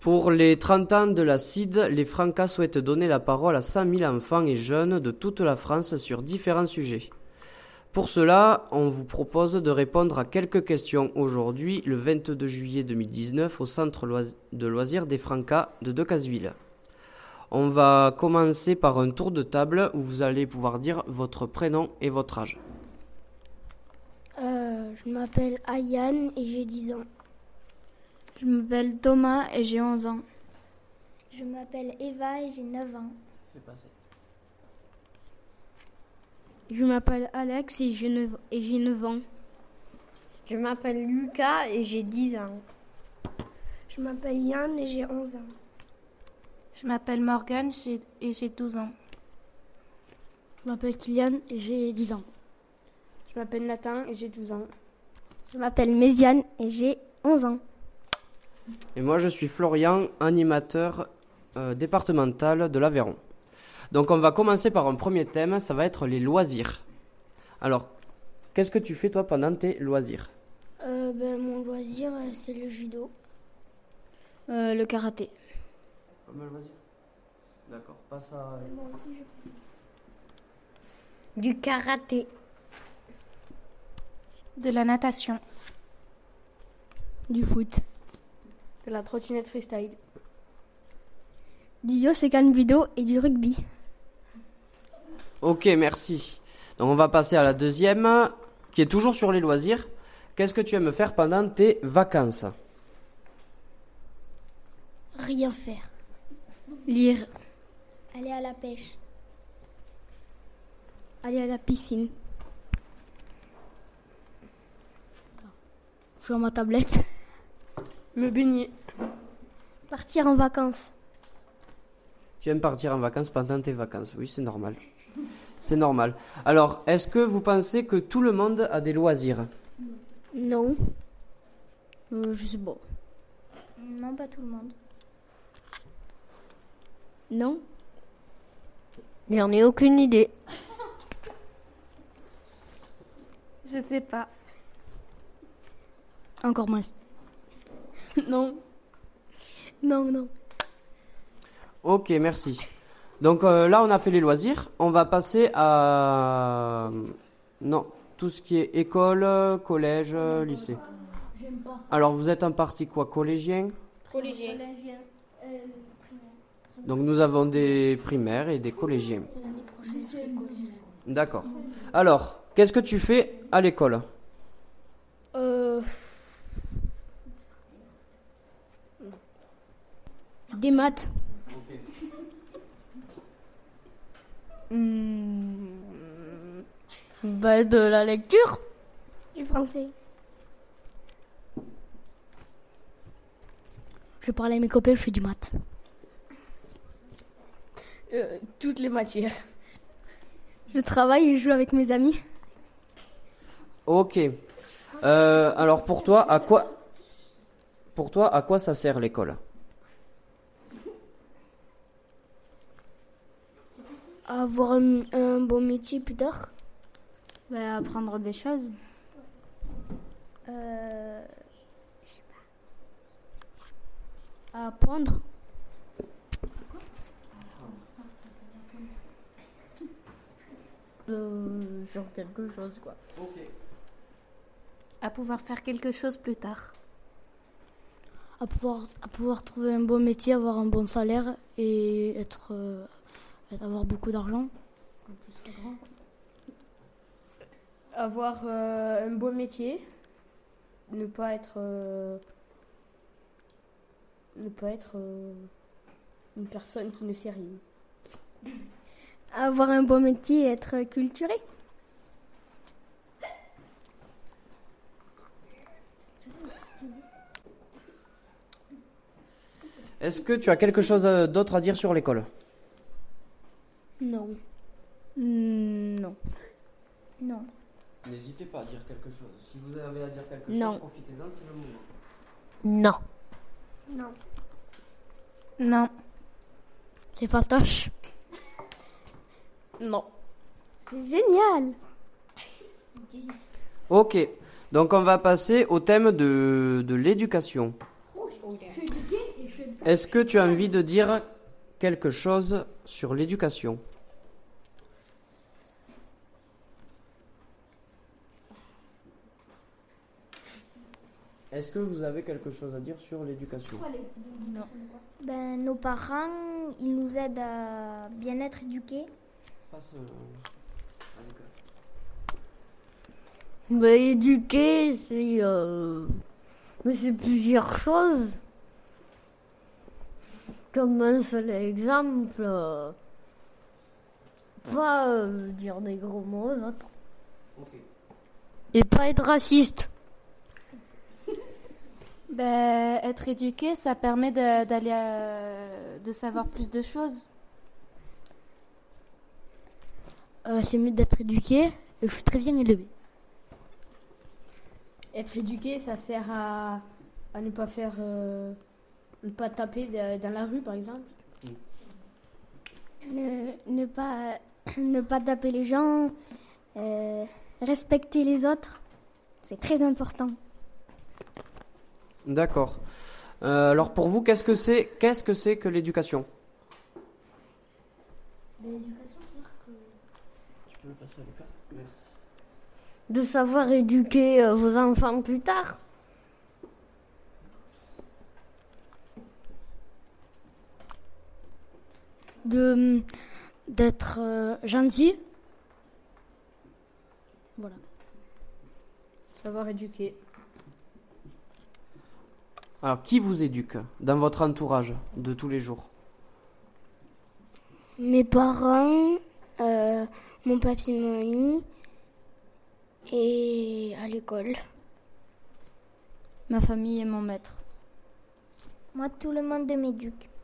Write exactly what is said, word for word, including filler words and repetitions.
Pour les trente ans de la C I D, les Francas souhaitent donner la parole à cent mille enfants et jeunes de toute la France sur différents sujets. Pour cela, on vous propose de répondre à quelques questions aujourd'hui, le vingt-deux juillet deux mille dix-neuf, au centre de loisirs des Francas de Decazeville. On va commencer par un tour de table où vous allez pouvoir dire votre prénom et votre âge. Euh, je m'appelle Ayane et j'ai dix ans. Je m'appelle Thomas et j'ai onze ans. Je m'appelle Eva et j'ai neuf ans. Fais passer. Je m'appelle Alex et j'ai neuf, et j'ai neuf ans. Je m'appelle Lucas et j'ai dix ans. Je m'appelle Yann et j'ai onze ans. Je m'appelle Morgane et j'ai douze ans. Je m'appelle Kylian et j'ai dix ans. Je m'appelle Nathan et j'ai douze ans. Je m'appelle Méziane et j'ai onze ans. Et moi, je suis Florian, animateur euh, départemental de l'Aveyron. Donc, on va commencer par un premier thème, ça va être les loisirs. Alors, qu'est-ce que tu fais, toi, pendant tes loisirs ? euh, ben, Mon loisir, c'est le judo. Euh, le karaté. Comme un loisir ? D'accord, pas ça... Moi aussi, je... Du karaté. De la natation. Du foot. De la trottinette freestyle. Du yosekan judo et du rugby. Ok, merci. Donc on va passer à la deuxième, qui est toujours sur les loisirs. Qu'est-ce que tu aimes faire pendant tes vacances ? Rien faire. Lire. Aller à la pêche. Aller à la piscine. Jouer à ma tablette. Me baigner. Partir en vacances. Tu aimes partir en vacances pendant tes vacances ? Oui, c'est normal. C'est normal. Alors, est-ce que vous pensez que tout le monde a des loisirs ? Non. Euh, je sais pas. Non, pas tout le monde. Non. J'en ai aucune idée. Je sais pas. Encore moins. Non. Non, non. Ok, merci. Donc euh, là, on a fait les loisirs. On va passer à... Non, tout ce qui est école, collège, lycée. Alors, vous êtes en partie quoi ? Collégien ? Collégien. Euh, Donc, nous avons des primaires et des collégiens. D'accord. Alors, qu'est-ce que tu fais à l'école ? Euh... Des maths. Mmh. Bah, de la lecture. Du français. Je parle à mes copains, je fais du maths. Euh, toutes les matières. Je travaille et je joue avec mes amis. Ok. Euh, alors, pour toi, à quoi... Pour toi, à quoi ça sert l'école ? Avoir un, un bon métier plus tard. Bah, apprendre des choses. euh, À apprendre. Euh, genre quelque chose, quoi. À pouvoir faire quelque chose plus tard. À pouvoir, à pouvoir trouver un bon métier, avoir un bon salaire et être, euh, avoir beaucoup d'argent. Quand tu seras grand. Avoir euh, un beau métier. Ne pas être... Euh, ne pas être euh, une personne qui ne sait rien. avoir un bon métier et être culturé. Est-ce que tu as quelque chose d'autre à dire sur l'école ? Non. Mmh, non. Non. N'hésitez pas à dire quelque chose. Si vous avez à dire quelque Non. chose, profitez-en, c'est le moment. Non. Non. Non. C'est fastoche. Non. C'est génial. Ok, donc on va passer au thème de, de l'éducation. Je suis éduqué et je Est-ce que tu as envie de dire quelque chose sur l'éducation? Est-ce que vous avez quelque chose à dire sur l'éducation? Ben, nos parents, ils nous aident à bien être éduqués. Passe, euh, avec eux. Bah, éduquer, c'est, euh, mais c'est plusieurs choses. Comme un seul exemple, euh, pas euh, dire des gros mots aux autres. Ok. Et pas être raciste. Ben, être éduqué, ça permet de, d'aller à- de savoir plus de choses. Euh, c'est mieux d'être éduqué et je suis très bien élevé. Être éduqué, ça sert à, à ne pas faire, euh, ne pas taper de- dans la rue, par exemple. Ne, ne pas, ne pas taper les gens, euh, respecter les autres. C'est très important. D'accord. Euh, alors pour vous, qu'est-ce que c'est qu'est-ce que c'est que l'éducation? L'éducation, c'est-à-dire que... Tu peux le passer à Lucas? Merci. De savoir éduquer euh, vos enfants plus tard. De, d'être euh, gentil. Voilà. Savoir éduquer. Alors qui vous éduque dans votre entourage de tous les jours? Mes parents, euh, mon papy, ma mamie et à l'école. Ma famille et mon maître. Moi, tout le monde m'éduque.